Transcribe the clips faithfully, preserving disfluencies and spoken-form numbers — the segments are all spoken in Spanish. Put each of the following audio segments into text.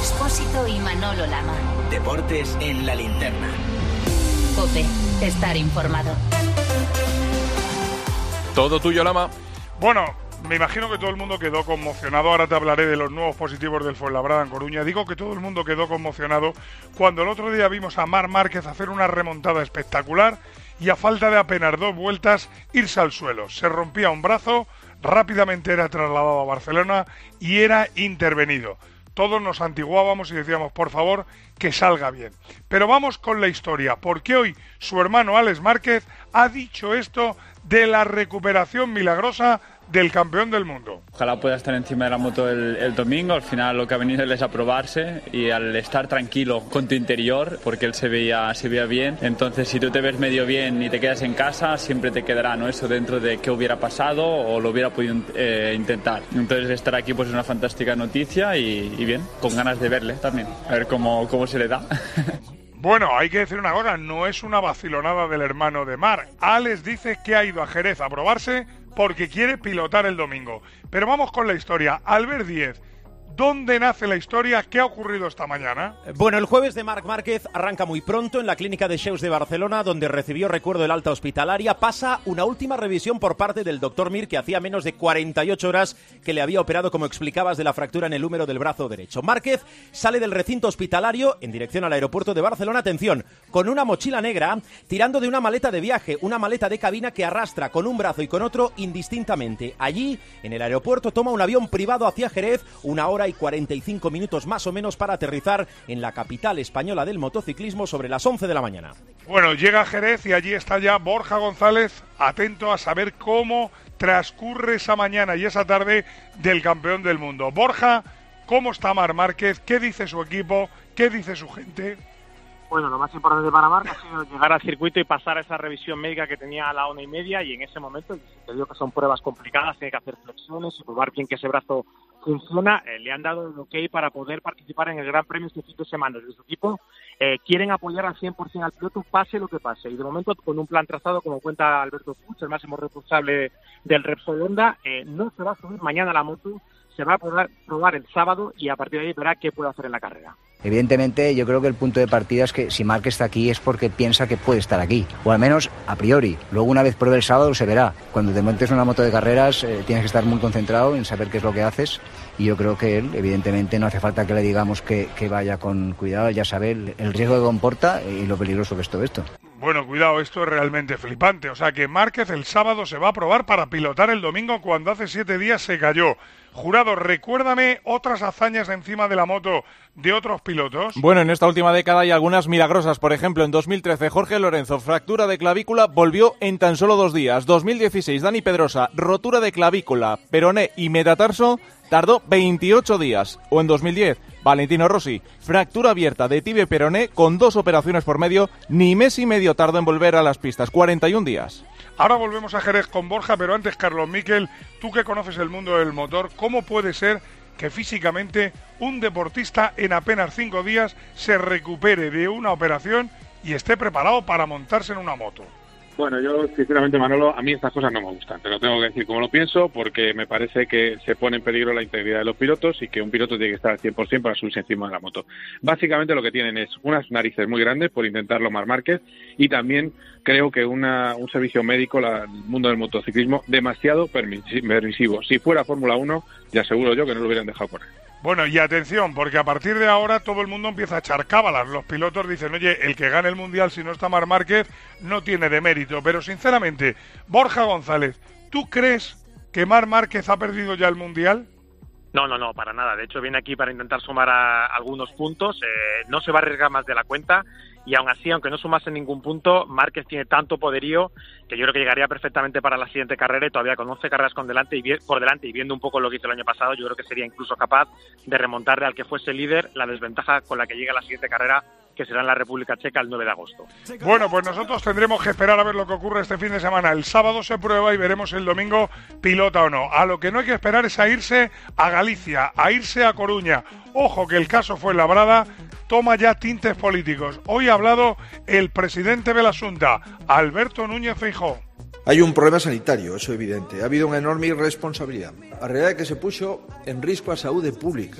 Expósito y Manolo Lama. Deportes en la linterna. COPE. Estar informado. Todo tuyo, Lama. Bueno, me imagino que todo el mundo quedó conmocionado. Ahora te hablaré de los nuevos positivos del Fuenlabrada en Coruña. Digo que todo el mundo quedó conmocionado cuando el otro día vimos a Marc Márquez hacer una remontada espectacular y a falta de apenas dos vueltas irse al suelo. Se rompía un brazo, rápidamente era trasladado a Barcelona y era intervenido. Todos nos antiguábamos y decíamos, por favor, que salga bien. Pero vamos con la historia, porque hoy su hermano Alex Márquez ha dicho esto de la recuperación milagrosa del campeón del mundo. Ojalá pueda estar encima de la moto el, el domingo. Al final lo que ha venido él es a probarse y al estar tranquilo con tu interior, porque él se veía, se veía bien. Entonces, si tú te ves medio bien y te quedas en casa, siempre te quedará, ¿no?, eso dentro de qué hubiera pasado o lo hubiera podido eh, intentar. Entonces, estar aquí pues es una fantástica noticia y, y bien, con ganas de verle también, a ver cómo, cómo se le da. Bueno, hay que decir una cosa, no es una vacilonada del hermano de Marc. Alex dice que ha ido a Jerez a probarse porque quiere pilotar el domingo. Pero vamos con la historia. Albert Díez, ¿dónde nace la historia? ¿Qué ha ocurrido esta mañana? Bueno, el jueves de Marc Márquez arranca muy pronto en la clínica de Cheus de Barcelona, donde recibió, recuerdo, el alta hospitalaria. Pasa una última revisión por parte del doctor Mir, que hacía menos de cuarenta y ocho horas que le había operado, como explicabas, de la fractura en el húmero del brazo derecho. Márquez sale del recinto hospitalario en dirección al aeropuerto de Barcelona, atención, con una mochila negra, tirando de una maleta de viaje, una maleta de cabina que arrastra con un brazo y con otro indistintamente. Allí, en el aeropuerto, toma un avión privado hacia Jerez, una hora y cuarenta y cinco minutos más o menos para aterrizar en la capital española del motociclismo sobre las once de la mañana. Bueno, llega a Jerez y allí está ya Borja González, atento a saber cómo transcurre esa mañana y esa tarde del campeón del mundo. Borja, ¿cómo está Marc Márquez? ¿Qué dice su equipo? ¿Qué dice su gente? Bueno, lo más importante para Marc ha sido llegar al circuito y pasar esa revisión médica que tenía a la una y media, y en ese momento, te digo que son pruebas complicadas, tiene que hacer flexiones y probar bien que ese brazo funciona. Eh, le han dado el ok para poder participar en el Gran Premio este fin de semana. Desde su equipo eh, quieren apoyar al cien por ciento al piloto, pase lo que pase, y de momento con un plan trazado, como cuenta Alberto Puig, el máximo responsable del Repsol Honda, eh, no se va a subir mañana a la moto, se va a probar, probar el sábado y a partir de ahí verá qué puede hacer en la carrera. Evidentemente, yo creo que el punto de partida es que si Marc está aquí es porque piensa que puede estar aquí, o al menos a priori. Luego, una vez pruebe el sábado, se verá. Cuando te montes una moto de carreras, eh, tienes que estar muy concentrado en saber qué es lo que haces, y yo creo que él, evidentemente, no hace falta que le digamos que, que vaya con cuidado, ya sabe el, el riesgo que comporta y lo peligroso que es todo esto. Bueno, cuidado, esto es realmente flipante. O sea que Márquez el sábado se va a probar para pilotar el domingo, cuando hace siete días se cayó. Jurado, recuérdame otras hazañas encima de la moto de otros pilotos. Bueno, en esta última década hay algunas milagrosas. Por ejemplo, en dos mil trece, Jorge Lorenzo, fractura de clavícula, volvió en tan solo dos días. dos mil dieciséis, Dani Pedrosa, rotura de clavícula, peroné y metatarso, tardó veintiocho días. O en dos mil diez, Valentino Rossi, fractura abierta de tibia y peroné con dos operaciones por medio, ni mes y medio tardó en volver a las pistas, cuarenta y un días. Ahora volvemos a Jerez con Borja, pero antes, Carlos Miquel, tú que conoces el mundo del motor, ¿cómo puede ser que físicamente un deportista en apenas cinco días se recupere de una operación y esté preparado para montarse en una moto? Bueno, yo sinceramente, Manolo, a mí estas cosas no me gustan. Te lo tengo que decir como lo pienso, porque me parece que se pone en peligro la integridad de los pilotos y que un piloto tiene que estar al cien por ciento para subirse encima de la moto. Básicamente lo que tienen es unas narices muy grandes por intentarlo Marc Márquez, y también creo que una, un servicio médico, la, el mundo del motociclismo, demasiado permisivo. Si fuera Fórmula uno, ya aseguro yo que no lo hubieran dejado correr. Bueno, y atención, porque a partir de ahora todo el mundo empieza a echar cábalas. Los pilotos dicen, oye, el que gane el Mundial si no está Marc Márquez no tiene de mérito. Pero sinceramente, Borja González, ¿tú crees que Marc Márquez ha perdido ya el Mundial? No, no, no, para nada. De hecho, viene aquí para intentar sumar a algunos puntos. Eh, no se va a arriesgar más de la cuenta. Y aún así, aunque no sumase ningún punto, Márquez tiene tanto poderío que yo creo que llegaría perfectamente para la siguiente carrera, y todavía con once carreras con delante y por delante, y viendo un poco lo que hizo el año pasado, yo creo que sería incluso capaz de remontarle al que fuese líder la desventaja con la que llega la siguiente carrera, que será en la República Checa el nueve de agosto. Bueno, pues nosotros tendremos que esperar a ver lo que ocurre este fin de semana. El sábado se prueba y veremos el domingo pilota o no. A lo que no hay que esperar es a irse a Galicia, a irse a Coruña. Ojo que el caso Fuenlabrada toma ya tintes políticos. Hoy ha hablado el presidente de la Xunta, Alberto Núñez Feijóo. Hai un problema sanitario, eso é evidente. Ha habido unha enorme irresponsabilidade. A realidade é que se puxo en risco a saúde pública.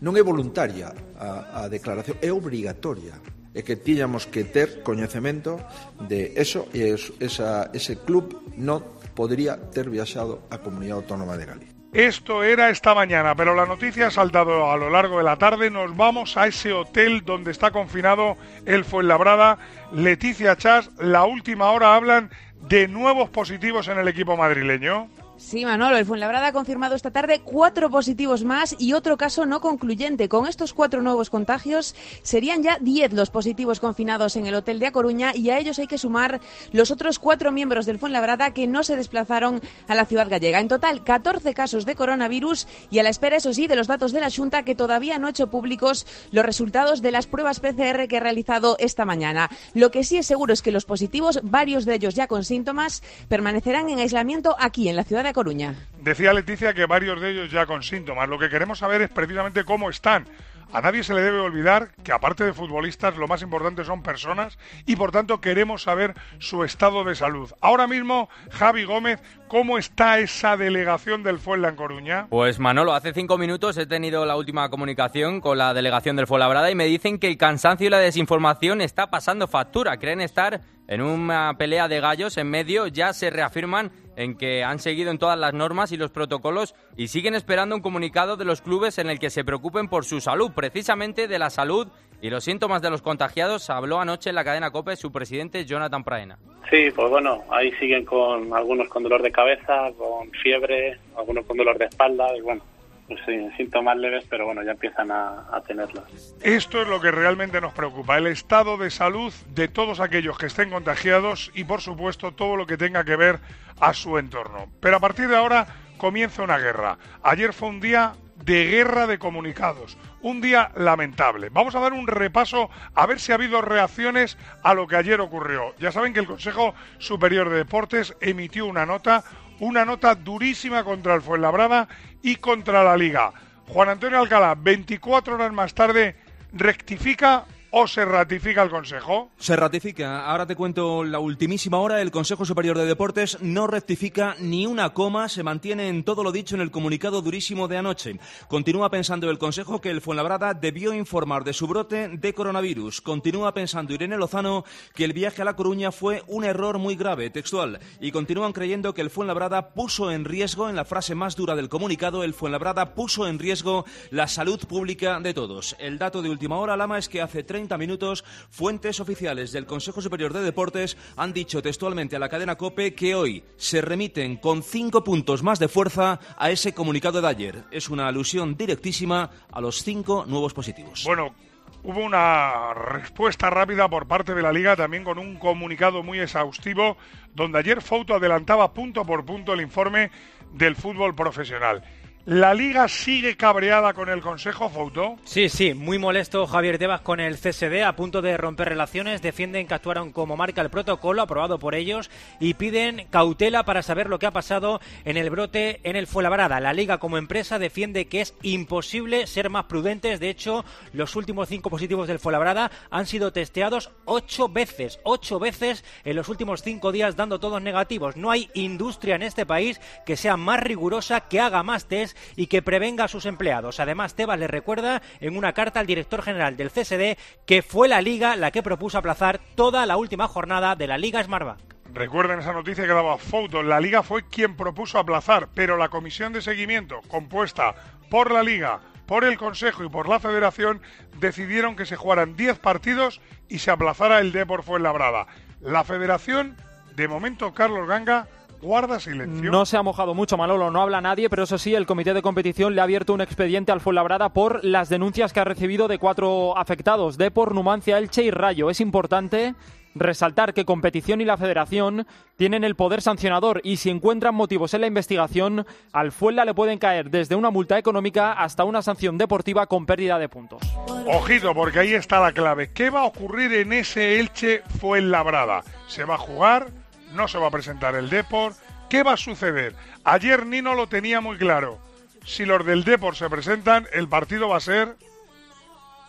non é voluntaria a, a declaración, é obrigatoria. É que tiñamos que ter coñecemento de eso e es, esa, ese club non podría ter viaxado á Comunidade Autónoma de Galicia. Esto era esta mañana, pero la noticia ha saltado a lo largo de la tarde. Nos vamos a ese hotel donde está confinado el Fuenlabrada. Leticia Chas, la última hora hablan de nuevos positivos en el equipo madrileño. Sí, Manolo, el Fuenlabrada ha confirmado esta tarde cuatro positivos más y otro caso no concluyente. Con estos cuatro nuevos contagios serían ya diez los positivos confinados en el hotel de A Coruña y a ellos hay que sumar los otros cuatro miembros del Fuenlabrada que no se desplazaron a la ciudad gallega. En total, catorce casos de coronavirus y a la espera, eso sí, de los datos de la Xunta, que todavía no ha hecho públicos los resultados de las pruebas P C R que ha realizado esta mañana. Lo que sí es seguro es que los positivos, varios de ellos ya con síntomas, permanecerán en aislamiento aquí en la ciudad de Coruña. Decía Leticia que varios de ellos ya con síntomas. Lo que queremos saber es precisamente cómo están. A nadie se le debe olvidar que, aparte de futbolistas, lo más importante son personas y, por tanto, queremos saber su estado de salud. Ahora mismo, Javi Gómez, ¿cómo está esa delegación del Fuenla en Coruña? Pues, Manolo, hace cinco minutos he tenido la última comunicación con la delegación del Fuenlabrada y me dicen que el cansancio y la desinformación está pasando factura. Creen estar en una pelea de gallos en medio, ya se reafirman en que han seguido en todas las normas y los protocolos y siguen esperando un comunicado de los clubes en el que se preocupen por su salud, precisamente de la salud y los síntomas de los contagiados. Habló anoche en la cadena COPE su presidente Jonathan Praena. Sí, pues bueno, ahí siguen con algunos con dolor de cabeza, con fiebre, algunos con dolor de espalda y bueno, pues sí, síntomas leves, pero bueno, ya empiezan a, a tenerlos. Esto es lo que realmente nos preocupa, el estado de salud de todos aquellos que estén contagiados y, por supuesto, todo lo que tenga que ver a su entorno. Pero a partir de ahora comienza una guerra. Ayer fue un día de guerra de comunicados, un día lamentable. Vamos a dar un repaso a ver si ha habido reacciones a lo que ayer ocurrió. Ya saben que el Consejo Superior de Deportes emitió una nota, una nota durísima contra el Fuenlabrada y contra la Liga. Juan Antonio Alcalá, veinticuatro horas más tarde, ¿rectifica o se ratifica el Consejo? Se ratifica. Ahora te cuento la ultimísima hora. El Consejo Superior de Deportes no rectifica ni una coma. Se mantiene en todo lo dicho en el comunicado durísimo de anoche. Continúa pensando el Consejo que el Fuenlabrada debió informar de su brote de coronavirus. Continúa pensando Irene Lozano que el viaje a La Coruña fue un error muy grave, textual. Y continúan creyendo que el Fuenlabrada puso en riesgo, en la frase más dura del comunicado, el Fuenlabrada puso en riesgo la salud pública de todos. El dato de última hora, Lama, es que hace treinta minutos, fuentes oficiales del Consejo Superior de Deportes han dicho textualmente a la cadena COPE que hoy se remiten con cinco puntos más de fuerza a ese comunicado de ayer. Es una alusión directísima a los cinco nuevos positivos. Bueno, hubo una respuesta rápida por parte de la Liga, también con un comunicado muy exhaustivo, donde ayer Fouto adelantaba punto por punto el informe del fútbol profesional. ¿La Liga sigue cabreada con el Consejo, Fouto? Sí, sí, muy molesto Javier Tebas con el C S D, a punto de romper relaciones. Defienden que actuaron como marca el protocolo aprobado por ellos y piden cautela para saber lo que ha pasado en el brote en el Fuenlabrada. La Liga como empresa defiende que es imposible ser más prudentes. De hecho, los últimos cinco positivos del Fuenlabrada han sido testeados ocho veces, ocho veces en los últimos cinco días, dando todos negativos. No hay industria en este país que sea más rigurosa, que haga más test y que prevenga a sus empleados. Además, Tebas le recuerda en una carta al director general del C S D que fue la Liga la que propuso aplazar toda la última jornada de la Liga Smartbank. Recuerden esa noticia que daba Fouto. La Liga fue quien propuso aplazar, pero la comisión de seguimiento, compuesta por la Liga, por el Consejo y por la Federación, decidieron que se jugaran diez partidos y se aplazara el Depor Fuenlabrada. La Federación, de momento, Carlos Ganga, guarda silencio. No se ha mojado mucho, Manolo, no habla nadie, pero eso sí, el comité de competición le ha abierto un expediente al Fuenlabrada por las denuncias que ha recibido de cuatro afectados, Depor, Numancia, Elche y Rayo. Es importante resaltar que competición y la federación tienen el poder sancionador y si encuentran motivos en la investigación, al Fuenla le pueden caer desde una multa económica hasta una sanción deportiva con pérdida de puntos. Ojito, porque ahí está la clave. ¿Qué va a ocurrir en ese Elche Fuenlabrada? ¿Se va a jugar? ¿No se va a presentar el Depor? ¿Qué va a suceder? Ayer Nino lo tenía muy claro. Si los del Depor se presentan, el partido va a ser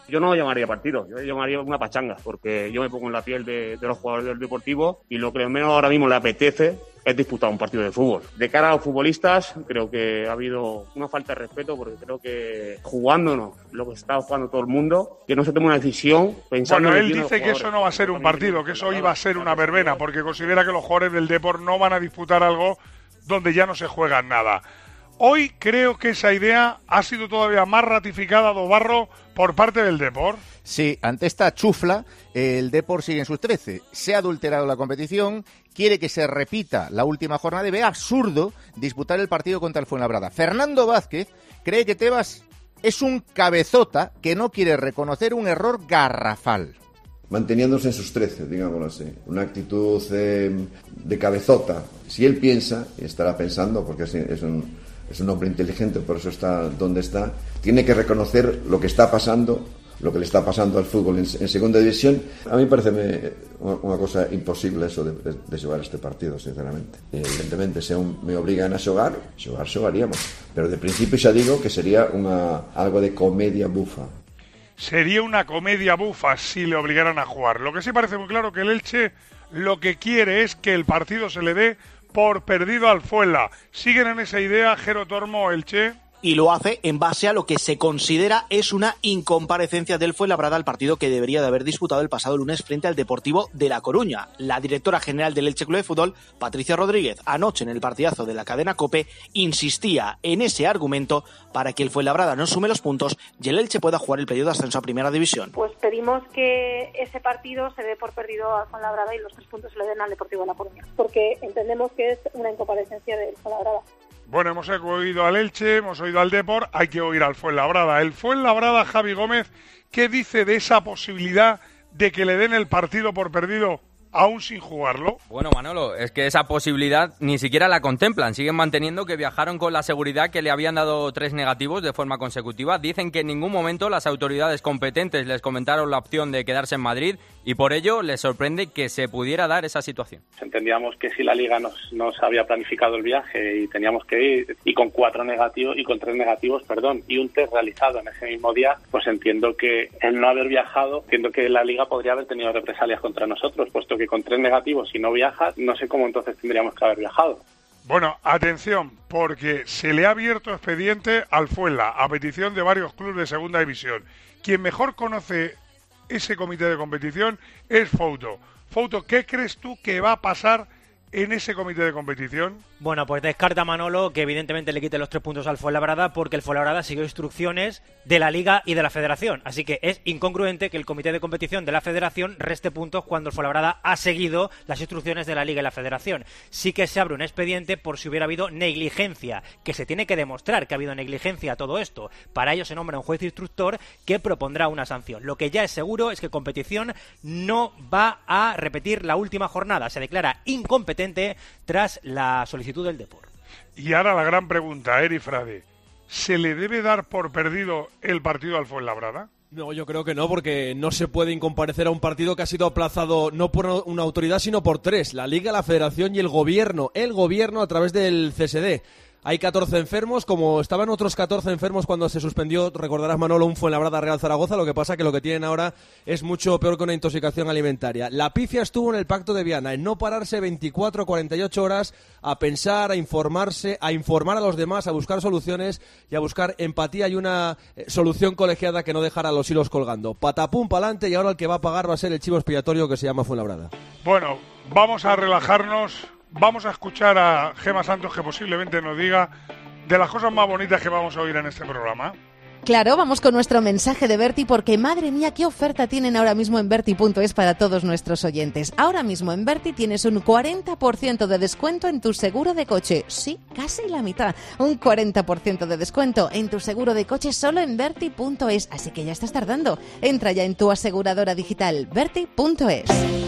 Yo no lo llamaría partido, yo lo llamaría una pachanga, porque yo me pongo en la piel de, de los jugadores del Deportivo y lo que menos ahora mismo le apetece es disputar un partido de fútbol. De cara a los futbolistas, creo que ha habido una falta de respeto, porque creo que jugándonos lo que está jugando todo el mundo, que no se tome una decisión pensando bueno, en él dice que eso no va a ser un partido, que eso iba a ser una verbena, porque considera que los jugadores del Depor no van a disputar algo donde ya no se juega nada. Hoy creo que esa idea ha sido todavía más ratificada, Dobarro, por parte del Depor. Sí, ante esta chufla, el Depor sigue en sus trece. Se ha adulterado la competición, quiere que se repita la última jornada y ve absurdo disputar el partido contra el Fuenlabrada. Fernando Vázquez cree que Tebas es un cabezota que no quiere reconocer un error garrafal. Manteniéndose en sus trece, digámoslo así. Una actitud eh, de cabezota. Si él piensa, y estará pensando, porque es, es un... es un hombre inteligente, por eso está donde está, tiene que reconocer lo que está pasando, lo que le está pasando al fútbol en, en segunda división. A mí me parece me, una, una cosa imposible eso de, de, de llevar este partido, sinceramente. Evidentemente, si aún me obligan a xogar, xogar, xogaríamos. Pero de principio ya digo que sería una, algo de comedia bufa. Sería una comedia bufa si le obligaran a jugar. Lo que sí parece muy claro que el Elche lo que quiere es que el partido se le dé por perdido al Fuenla. ¿Siguen en esa idea Jero Tormo, Elche? Y lo hace en base a lo que se considera es una incomparecencia del Fuenlabrada al partido que debería de haber disputado el pasado lunes frente al Deportivo de La Coruña. La directora general del Elche Club de Fútbol, Patricia Rodríguez, anoche en el partidazo de la cadena COPE, insistía en ese argumento para que el Fuenlabrada no sume los puntos y el Elche pueda jugar el periodo de ascenso a Primera División. Pues pedimos que ese partido se dé por perdido al Fuenlabrada y los tres puntos se le den al Deportivo de La Coruña, porque entendemos que es una incomparecencia del Fuenlabrada. Bueno, hemos oído al Elche, hemos oído al Depor, hay que oír al Fuenlabrada. El Fuenlabrada, Javi Gómez, ¿qué dice de esa posibilidad de que le den el partido por perdido aún sin jugarlo? Bueno, Manolo, es que esa posibilidad ni siquiera la contemplan. Siguen manteniendo que viajaron con la seguridad que le habían dado tres negativos de forma consecutiva. Dicen que en ningún momento las autoridades competentes les comentaron la opción de quedarse en Madrid y por ello les sorprende que se pudiera dar esa situación. Entendíamos que si la Liga nos, nos había planificado el viaje y teníamos que ir y con cuatro negativos y con tres negativos, perdón, y un test realizado en ese mismo día, pues entiendo que el no haber viajado, entiendo que la Liga podría haber tenido represalias contra nosotros, puesto que con tres negativos y no viajas, no sé cómo entonces tendríamos que haber viajado. Bueno, atención, porque se le ha abierto expediente al Fuenla a petición de varios clubes de segunda división. Quien mejor conoce ese comité de competición es Fouto. Fouto, ¿qué crees tú que va a pasar en ese comité de competición? Bueno, pues descarta Manolo que evidentemente le quite los tres puntos al Fuenlabrada porque el Fuenlabrada siguió instrucciones de la Liga y de la Federación. Así que es incongruente que el comité de competición de la Federación reste puntos cuando el Fuenlabrada ha seguido las instrucciones de la Liga y la Federación. Sí que se abre un expediente por si hubiera habido negligencia, que se tiene que demostrar que ha habido negligencia a todo esto. Para ello se nombra un juez instructor que propondrá una sanción. Lo que ya es seguro es que competición no va a repetir la última jornada. Se declara incompetente tras la solicitud del Depor. Y ahora la gran pregunta, Eri Frade, ¿se le debe dar por perdido el partido al Fuenlabrada? No, yo creo que no, porque no se puede incomparecer a un partido que ha sido aplazado no por una autoridad, sino por tres, la Liga, la Federación y el Gobierno. El Gobierno a través del C S D. Hay catorce enfermos, como estaban otros catorce enfermos cuando se suspendió, recordarás, Manolo, un Fuenlabrada Real Zaragoza. Lo que pasa que lo que tienen ahora es mucho peor que una intoxicación alimentaria. La pifia estuvo en el Pacto de Viana, en no pararse veinticuatro, cuarenta y ocho horas a pensar, a informarse, a informar a los demás, a buscar soluciones y a buscar empatía y una eh, solución colegiada que no dejara los hilos colgando. Patapum pa'lante, y ahora el que va a pagar va a ser el chivo expiatorio que se llama Fuenlabrada. Bueno, vamos a relajarnos. Vamos a escuchar a Gema Santos, que posiblemente nos diga de las cosas más bonitas que vamos a oír en este programa. Claro, vamos con nuestro mensaje de Berti, porque madre mía, qué oferta tienen ahora mismo en Berti punto es para todos nuestros oyentes. Ahora mismo en Berti tienes un cuarenta por ciento de descuento en tu seguro de coche. Sí, casi la mitad. Un cuarenta por ciento de descuento en tu seguro de coche solo en Berti punto es. Así que ya estás tardando. Entra ya en tu aseguradora digital, Berti punto es.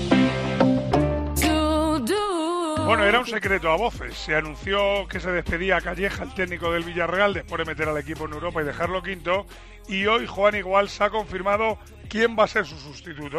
Bueno, era un secreto a voces. Se anunció que se despedía a Calleja, el técnico del Villarreal, después de meter al equipo en Europa y dejarlo quinto. Y hoy Juan Igual se ha confirmado quién va a ser su sustituto.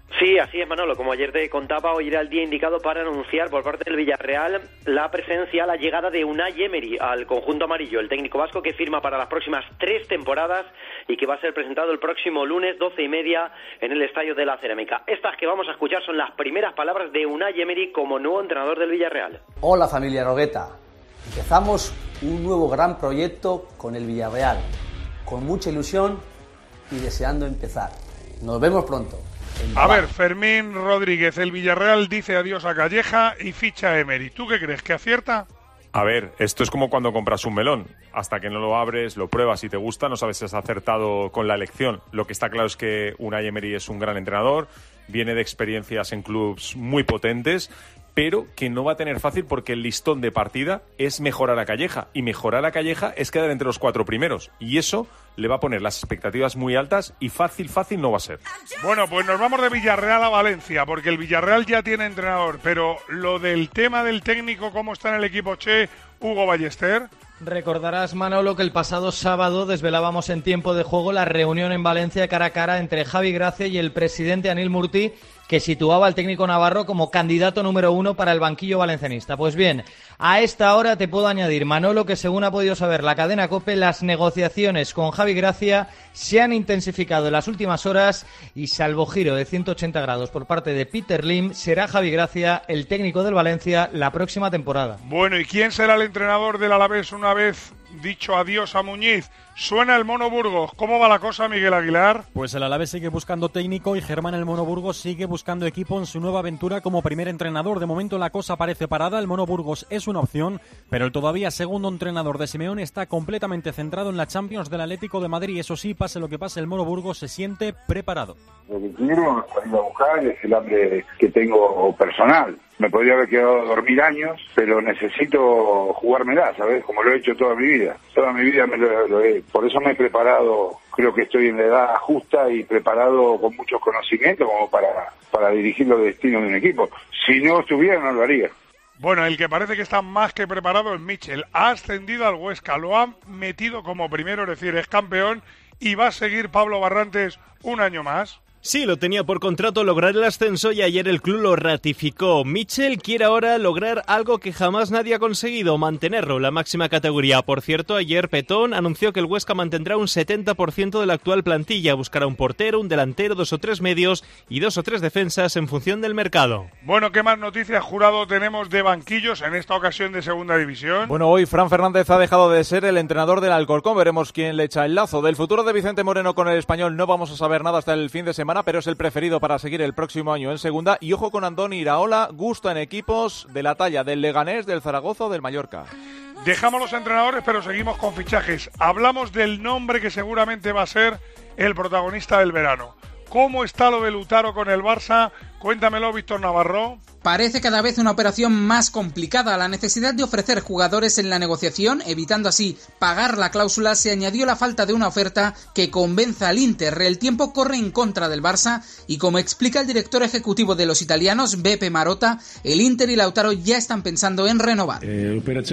Sí, así es, Manolo. Como ayer te contaba, hoy era el día indicado para anunciar por parte del Villarreal la presencia, la llegada de Unai Emery al conjunto amarillo, el técnico vasco que firma para las próximas tres temporadas y que va a ser presentado el próximo lunes, doce y media, en el Estadio de la Cerámica. Estas que vamos a escuchar son las primeras palabras de Unai Emery como nuevo entrenador del Villarreal. Hola, familia Nogueta. Empezamos un nuevo gran proyecto con el Villarreal, con mucha ilusión y deseando empezar. Nos vemos pronto. A ver, Fermín Rodríguez, el Villarreal dice adiós a Calleja y ficha a Emery. ¿Tú qué crees, que acierta? A ver, esto es como cuando compras un melón. Hasta que no lo abres, lo pruebas y te gusta, no sabes si has acertado con la elección. Lo que está claro es que Unai Emery es un gran entrenador, viene de experiencias en clubes muy potentes, pero que no va a tener fácil porque el listón de partida es mejorar a Calleja. Y mejorar a Calleja es quedar entre los cuatro primeros. Y eso le va a poner las expectativas muy altas y fácil, fácil no va a ser. Bueno, pues nos vamos de Villarreal a Valencia, porque el Villarreal ya tiene entrenador. Pero lo del tema del técnico, ¿cómo está en el equipo Che, Hugo Ballester? Recordarás, Manolo, que el pasado sábado desvelábamos en tiempo de juego la reunión en Valencia cara a cara entre Javi Gracia y el presidente Anil Murti, que situaba al técnico navarro como candidato número uno para el banquillo valencianista. Pues bien, a esta hora te puedo añadir, Manolo, que según ha podido saber la cadena COPE, las negociaciones con Javi Gracia se han intensificado en las últimas horas y, salvo giro de ciento ochenta grados por parte de Peter Lim, será Javi Gracia el técnico del Valencia la próxima temporada. Bueno, ¿y quién será el entrenador del Alavés una vez dicho adiós a Muñiz? Suena el Mono Burgos. ¿Cómo va la cosa, Miguel Aguilar? Pues el Alavés sigue buscando técnico y Germán el Mono Burgos sigue buscando equipo en su nueva aventura como primer entrenador. De momento la cosa parece parada, el Mono Burgos es una opción, pero el todavía segundo entrenador de Simeone está completamente centrado en la Champions del Atlético de Madrid. Eso sí, pase lo que pase, el Mono Burgos se siente preparado. Lo que quiero salir a buscar es el hambre que tengo personal. Me podría haber quedado a dormir años, pero necesito jugármela, ¿sabes? Como lo he hecho toda mi vida. Toda mi vida me lo, lo he... Por eso me he preparado, creo que estoy en la edad justa y preparado con muchos conocimientos como para, para dirigir los destinos de un equipo. Si no estuviera, no lo haría. Bueno, el que parece que está más que preparado es Michel. Ha ascendido al Huesca, lo ha metido como primero, es decir, es campeón, y va a seguir Pablo Barrantes un año más. Sí, lo tenía por contrato lograr el ascenso y ayer el club lo ratificó. Michel quiere ahora lograr algo que jamás nadie ha conseguido, mantenerlo en la máxima categoría. Por cierto, ayer Petón anunció que el Huesca mantendrá un setenta por ciento de la actual plantilla. Buscará un portero, un delantero, dos o tres medios y dos o tres defensas en función del mercado. Bueno, ¿qué más noticias, Jurado, tenemos de banquillos en esta ocasión de Segunda División? Bueno, hoy Fran Fernández ha dejado de ser el entrenador del Alcorcón. Veremos quién le echa el lazo. Del futuro de Vicente Moreno con el Español no vamos a saber nada hasta el fin de semana, pero es el preferido para seguir el próximo año en segunda. Y ojo con Andoni Iraola, gusta en equipos de la talla del Leganés, del Zaragoza o del Mallorca. Dejamos los entrenadores, pero seguimos con fichajes. Hablamos del nombre que seguramente va a ser el protagonista del verano. ¿Cómo está lo de Lautaro con el Barça? Cuéntamelo, Víctor Navarro. Parece cada vez una operación más complicada. La necesidad de ofrecer jugadores en la negociación, evitando así pagar la cláusula, se añadió la falta de una oferta que convenza al Inter. El tiempo corre en contra del Barça y, como explica el director ejecutivo de los italianos, Beppe Marotta, el Inter y Lautaro ya están pensando en renovar. Eh,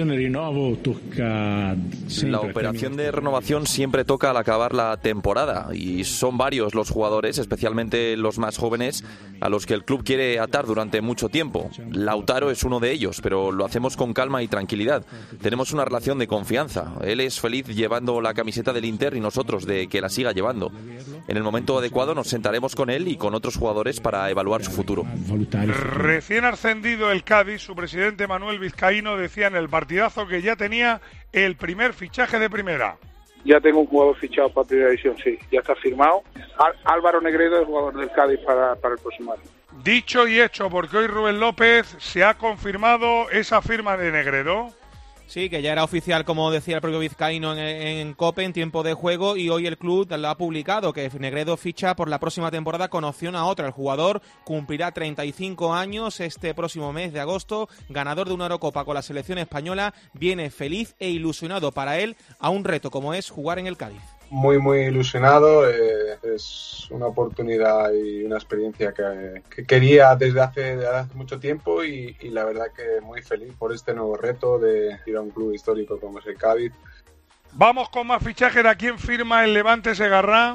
la operación de renovación siempre toca al acabar la temporada y son varios los jugadores, especialmente los más jóvenes, a los que el club quiere atar durante mucho tiempo. Lautaro es uno de ellos, pero lo hacemos con calma y tranquilidad. Tenemos una relación de confianza. Él es feliz llevando la camiseta del Inter y nosotros de que la siga llevando. En el momento adecuado nos sentaremos con él y con otros jugadores para evaluar su futuro. Recién ascendido el Cádiz, su presidente Manuel Vizcaíno decía en el partidazo que ya tenía el primer fichaje de primera. Ya tengo un jugador fichado para Primera División, sí, ya está firmado. Álvaro Negredo es jugador del Cádiz para, para el próximo año. Dicho y hecho, porque hoy Rubén López se ha confirmado esa firma de Negredo. Sí, que ya era oficial, como decía el propio Vizcaíno en, en COPE, en tiempo de juego, y hoy el club lo ha publicado, que Negredo ficha por la próxima temporada con opción a otra. El jugador cumplirá treinta y cinco años este próximo mes de agosto, ganador de una Eurocopa con la selección española, viene feliz e ilusionado para él a un reto como es jugar en el Cádiz. Muy, muy ilusionado, eh, es una oportunidad y una experiencia que, que quería desde hace, desde hace mucho tiempo y, y la verdad que muy feliz por este nuevo reto de ir a un club histórico como es el Cádiz. Vamos con más fichajes. ¿A quién firma el Levante Segarra?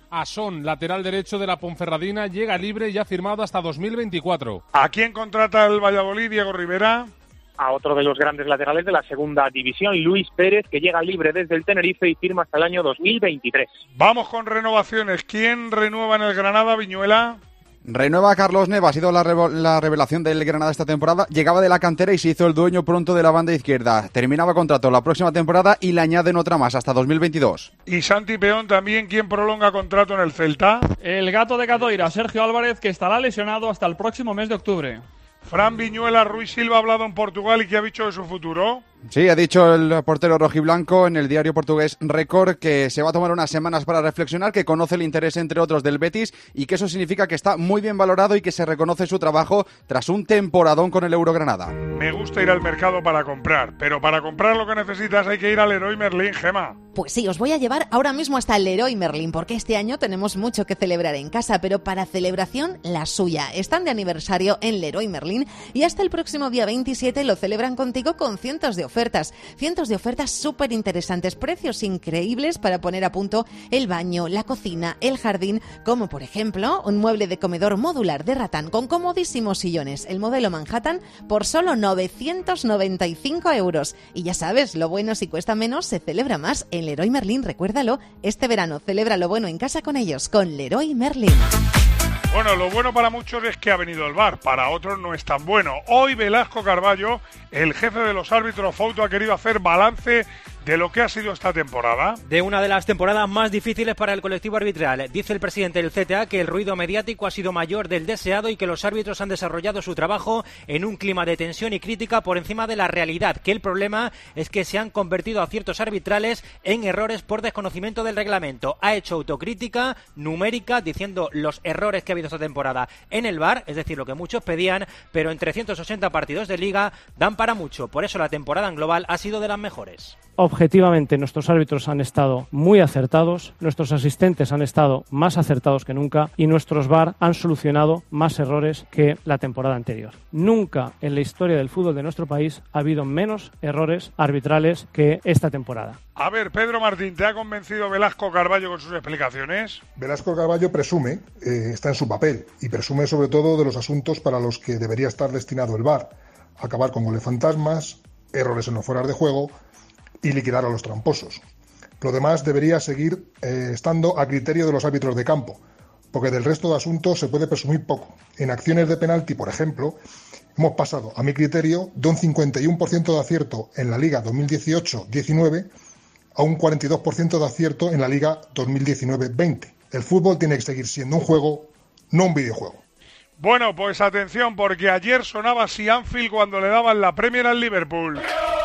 a Son, lateral derecho de la Ponferradina, llega libre y ha firmado hasta dos mil veinticuatro. ¿A quién contrata el Valladolid, Diego Rivera? A otro de los grandes laterales de la segunda división, Luis Pérez, que llega libre desde el Tenerife y firma hasta el año dos mil veintitrés. Vamos con renovaciones. ¿Quién renueva en el Granada, Viñuela? Renueva a Carlos Neva, ha sido la, re- la revelación del Granada esta temporada. Llegaba de la cantera y se hizo el dueño pronto de la banda izquierda. Terminaba contrato la próxima temporada y le añaden otra más hasta dos mil veintidós. Y Santi Peón también, ¿quién prolonga contrato en el Celta? El gato de Catoira, Sergio Álvarez, que estará lesionado hasta el próximo mes de octubre. Fran Viñuela, Ruiz Silva ha hablado en Portugal y ¿qué ha dicho de su futuro? Sí, ha dicho el portero rojiblanco en el diario portugués Record que se va a tomar unas semanas para reflexionar, que conoce el interés entre otros del Betis y que eso significa que está muy bien valorado y que se reconoce su trabajo tras un temporadón con el Eurogranada. Me gusta ir al mercado para comprar, pero para comprar lo que necesitas hay que ir al Leroy Merlin, Gema. Pues sí, os voy a llevar ahora mismo hasta el Leroy Merlin, porque este año tenemos mucho que celebrar en casa, pero para celebración la suya. Están de aniversario en Leroy Merlin y hasta el próximo día veintisiete lo celebran contigo con cientos de ofertas. Cientos de ofertas súper interesantes, precios increíbles para poner a punto el baño, la cocina, el jardín, como por ejemplo un mueble de comedor modular de ratán con comodísimos sillones, el modelo Manhattan, por solo novecientos noventa y cinco euros. Y ya sabes, lo bueno si cuesta menos se celebra más en Leroy Merlin, recuérdalo, este verano celebra lo bueno en casa con ellos, con Leroy Merlin. Bueno, lo bueno para muchos es que ha venido el V A R, para otros no es tan bueno. Hoy Velasco Carballo, el jefe de los árbitros Fouto, ha querido hacer balance de lo que ha sido esta temporada. De una de las temporadas más difíciles para el colectivo arbitral. Dice el presidente del C T A que el ruido mediático ha sido mayor del deseado y que los árbitros han desarrollado su trabajo en un clima de tensión y crítica por encima de la realidad, que el problema es que se han convertido a ciertos arbitrales en errores por desconocimiento del reglamento. Ha hecho autocrítica numérica diciendo los errores que ha habido esta temporada en el V A R, es decir, lo que muchos pedían, pero en trescientos ochenta partidos de liga dan para mucho. Por eso la temporada en global ha sido de las mejores. Objetivamente, nuestros árbitros han estado muy acertados, nuestros asistentes han estado más acertados que nunca y nuestros V A R han solucionado más errores que la temporada anterior. Nunca en la historia del fútbol de nuestro país ha habido menos errores arbitrales que esta temporada. A ver, Pedro Martín, ¿te ha convencido Velasco Carballo con sus explicaciones? Velasco Carballo presume, eh, está en su papel, y presume sobre todo de los asuntos para los que debería estar destinado el V A R. Acabar con goles fantasmas, errores en los fueras de juego y liquidar a los tramposos. Lo demás debería seguir eh, estando a criterio de los árbitros de campo, porque del resto de asuntos se puede presumir poco. En acciones de penalti, por ejemplo, hemos pasado, a mi criterio, de un cincuenta y uno por ciento de acierto en la Liga dos mil dieciocho diecinueve a un cuarenta y dos por ciento de acierto en la Liga dos mil diecinueve veinte. El fútbol tiene que seguir siendo un juego, no un videojuego. Bueno, pues atención, porque ayer sonaba así Anfield cuando le daban la Premier al Liverpool.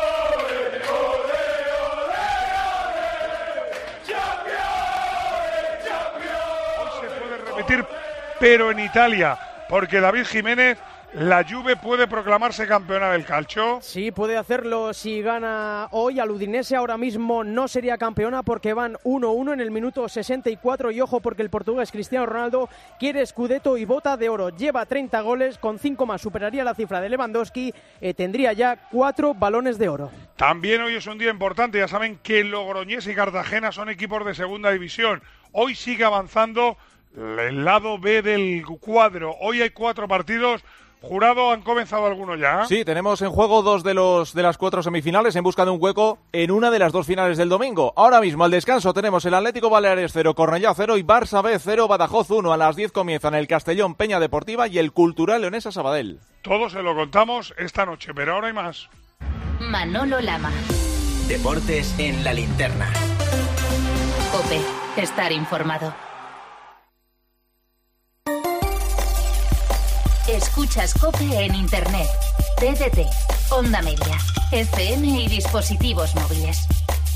Pero en Italia, porque David Jiménez, la Juve puede proclamarse campeona del calcio. Sí, puede hacerlo si gana hoy al Udinese. Ahora mismo no sería campeona porque van uno uno en el minuto sesenta y cuatro y ojo porque el portugués Cristiano Ronaldo quiere Scudetto y bota de oro. Lleva treinta goles, con cinco más superaría la cifra de Lewandowski, eh, tendría ya cuatro balones de oro. También hoy es un día importante, ya saben que Logroñés y Cartagena son equipos de segunda división. Hoy sigue avanzando el lado B del cuadro. Hoy hay cuatro partidos. Jurado, ¿han comenzado algunos ya? Sí, tenemos en juego dos de los de las cuatro semifinales en busca de un hueco en una de las dos finales del domingo. Ahora mismo al descanso tenemos el Atlético Baleares cero, Cornellá cero y Barça B cero, Badajoz uno. A las diez comienzan el Castellón Peña Deportiva y el Cultural Leonesa Sabadell. Todo se lo contamos esta noche, pero ahora hay más. Manolo Lama. Deportes en la linterna. COPE. Estar informado. Escuchas COPE en Internet, T D T, Onda Media, F M y dispositivos móviles.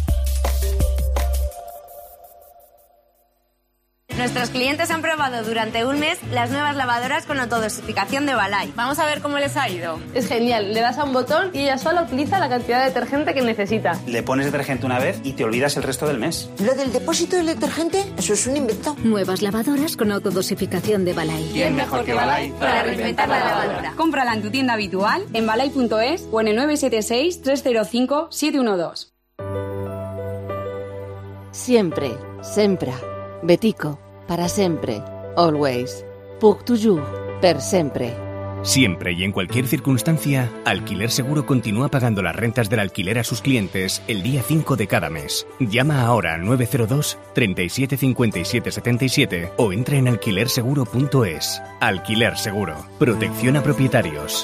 Nuestros clientes han probado durante un mes las nuevas lavadoras con autodosificación de Balay. Vamos a ver cómo les ha ido. Es genial, le das a un botón y ella sola utiliza la cantidad de detergente que necesita. Le pones detergente una vez y te olvidas el resto del mes. ¿Lo del depósito del detergente? Eso es un invento. Nuevas lavadoras con autodosificación de Balay. ¿Quién mejor que Balay para reinventar la lavadora? Cómprala en tu tienda habitual, en balay punto es o en el nueve siete seis, tres cero cinco, siete uno dos. Siempre, Sempra, Betico, para sempre, always. Pour toujours, per sempre. Siempre y en cualquier circunstancia, Alquiler Seguro continúa pagando las rentas del alquiler a sus clientes el día cinco de cada mes. Llama ahora al nueve cero dos, treinta y siete, cincuenta y siete, setenta y siete o entra en alquiler seguro punto es. Alquiler Seguro. Protección a propietarios.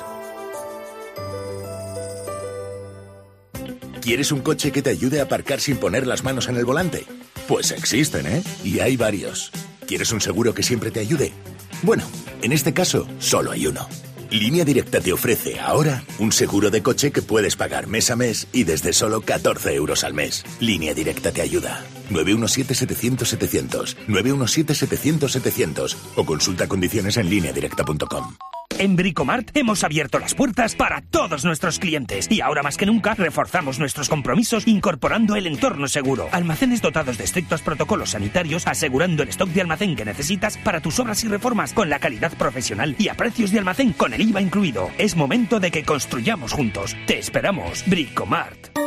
¿Quieres un coche que te ayude a aparcar sin poner las manos en el volante? Pues existen, ¿eh? Y hay varios. ¿Quieres un seguro que siempre te ayude? Bueno, en este caso, solo hay uno. Línea Directa te ofrece ahora un seguro de coche que puedes pagar mes a mes y desde solo catorce euros al mes. Línea Directa te ayuda. nueve uno siete, setecientos, setecientos. nueve uno siete, setecientos, setecientos. O consulta condiciones en línea directa punto com. En Bricomart hemos abierto las puertas para todos nuestros clientes y ahora más que nunca reforzamos nuestros compromisos incorporando el entorno seguro. Almacenes dotados de estrictos protocolos sanitarios asegurando el stock de almacén que necesitas para tus obras y reformas con la calidad profesional y a precios de almacén con el I V A incluido. Es momento de que construyamos juntos. Te esperamos. Bricomart.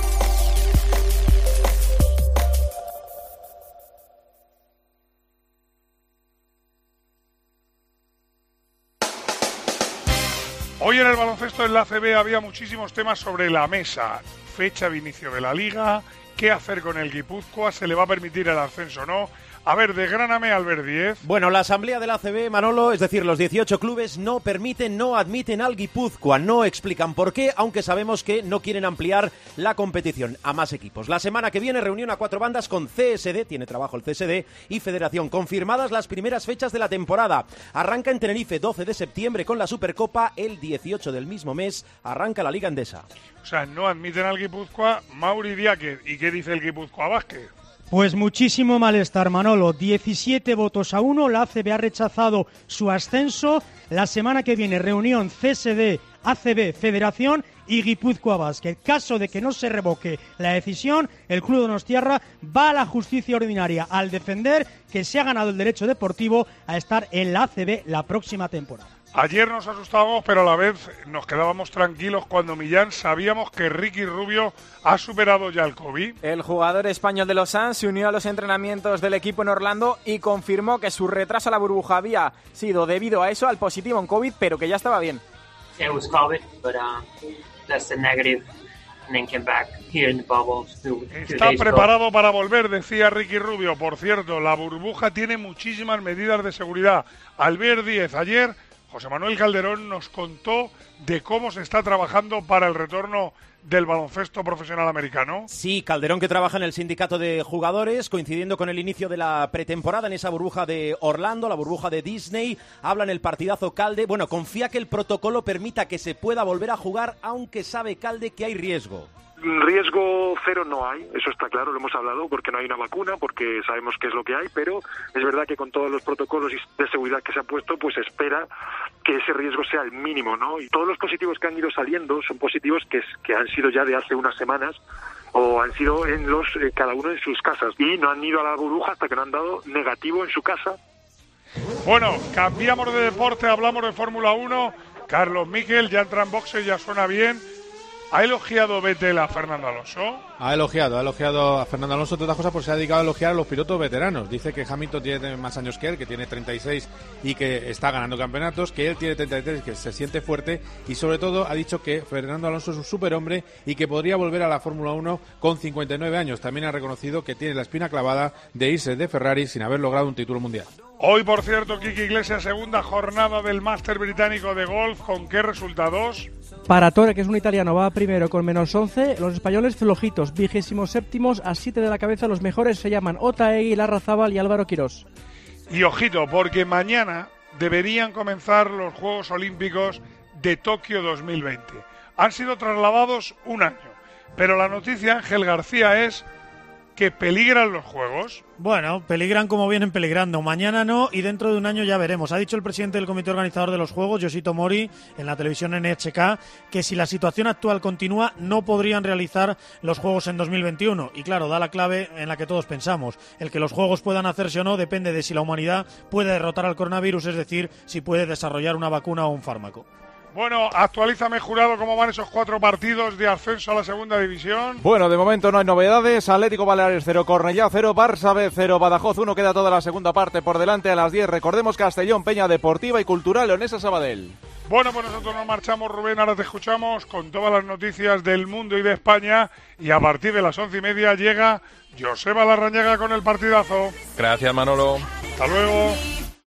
Hoy en el baloncesto en la A C B había muchísimos temas sobre la mesa. Fecha de inicio de la liga, qué hacer con el Guipúzcoa, se le va a permitir el ascenso o no. A ver, desgráname, Albert Díez. Bueno, la asamblea de la A C B, Manolo, es decir, los dieciocho clubes no permiten, no admiten al Guipúzcoa, no explican por qué, aunque sabemos que no quieren ampliar la competición a más equipos. La semana que viene reunión a cuatro bandas con C S D, tiene trabajo el C S D, y Federación. Confirmadas las primeras fechas de la temporada. Arranca en Tenerife doce de septiembre con la Supercopa, el dieciocho del mismo mes arranca la Liga Endesa. O sea, no admiten al Guipúzcoa, Mauri Diáquez. ¿Y qué dice el Guipúzcoa Vázquez? Pues muchísimo malestar, Manolo. diecisiete votos a uno. La A C B ha rechazado su ascenso. La semana que viene, reunión C S D, A C B, Federación y Guipúzcoa Basket. Caso de que no se revoque la decisión, el Club Donostiarra va a la justicia ordinaria al defender que se ha ganado el derecho deportivo a estar en la A C B la próxima temporada. Ayer nos asustábamos, pero a la vez nos quedábamos tranquilos cuando Millán sabíamos que Ricky Rubio ha superado ya el COVID. El jugador español de los Suns se unió a los entrenamientos del equipo en Orlando y confirmó que su retraso a la burbuja había sido debido a eso, al positivo en COVID, pero que ya estaba bien. It was COVID, but uh, that's the negative. And then came back here in the bubble. Está preparado para volver, decía Ricky Rubio. Por cierto, la burbuja tiene muchísimas medidas de seguridad. Albert Díez, ayer José Manuel Calderón nos contó de cómo se está trabajando para el retorno del baloncesto profesional americano. Sí, Calderón, que trabaja en el sindicato de jugadores, coincidiendo con el inicio de la pretemporada en esa burbuja de Orlando, la burbuja de Disney, habla en el partidazo Calde. Bueno, confía que el protocolo permita que se pueda volver a jugar, aunque sabe Calde que hay riesgo. Riesgo cero no hay, eso está claro, lo hemos hablado, porque no hay una vacuna, porque sabemos qué es lo que hay, pero es verdad que con todos los protocolos de seguridad que se han puesto, pues se espera que ese riesgo sea el mínimo, ¿no? Y todos los positivos que han ido saliendo son positivos que, que han sido ya de hace unas semanas o han sido en los eh, cada uno en sus casas y no han ido a la burbuja hasta que no han dado negativo en su casa. Bueno, cambiamos de deporte, hablamos de Fórmula uno. Carlos Miquel ya entra en boxe, ya suena bien. ¿Ha elogiado Vettel a Fernando Alonso? Ha elogiado, ha elogiado a Fernando Alonso, entre otras cosas, porque se ha dedicado a elogiar a los pilotos veteranos. Dice que Hamilton tiene más años que él, que tiene treinta y seis y que está ganando campeonatos, que él tiene treinta y tres, que se siente fuerte, y sobre todo ha dicho que Fernando Alonso es un superhombre y que podría volver a la Fórmula uno con cincuenta y nueve años. También ha reconocido que tiene la espina clavada de irse de Ferrari sin haber logrado un título mundial. Hoy, por cierto, Kiki Iglesias, segunda jornada del Máster Británico de Golf. ¿Con qué resultados? Para Tore, que es un italiano, va primero con menos once. Los españoles flojitos, vigésimos séptimos, a siete de la cabeza. Los mejores se llaman Otaegui, Larrazábal y Álvaro Quirós. Y ojito, porque mañana deberían comenzar los Juegos Olímpicos de Tokio dos mil veinte. Han sido trasladados un año, pero la noticia, Ángel García, es que peligran los Juegos. Bueno, peligran como vienen peligrando. Mañana no y dentro de un año ya veremos. Ha dicho el presidente del comité organizador de los Juegos, Yoshito Mori, en la televisión N H K, que si la situación actual continúa no podrían realizar los Juegos en dos mil veintiuno. Y claro, da la clave en la que todos pensamos. El que los Juegos puedan hacerse o no depende de si la humanidad puede derrotar al coronavirus, es decir, si puede desarrollar una vacuna o un fármaco. Bueno, actualízame, Jurado, cómo van esos cuatro partidos de ascenso a la segunda división. Bueno, de momento no hay novedades. Atlético Baleares cero, Cornellá cero, Barça B cero, Badajoz uno. Queda toda la segunda parte por delante a las diez. Recordemos Castellón, Peña Deportiva y Cultural, Leonesa Sabadell. Bueno, pues nosotros nos marchamos, Rubén. Ahora te escuchamos con todas las noticias del mundo y de España. Y a partir de las once y media llega Joseba Larrañaga con el partidazo. Gracias, Manolo. Hasta luego.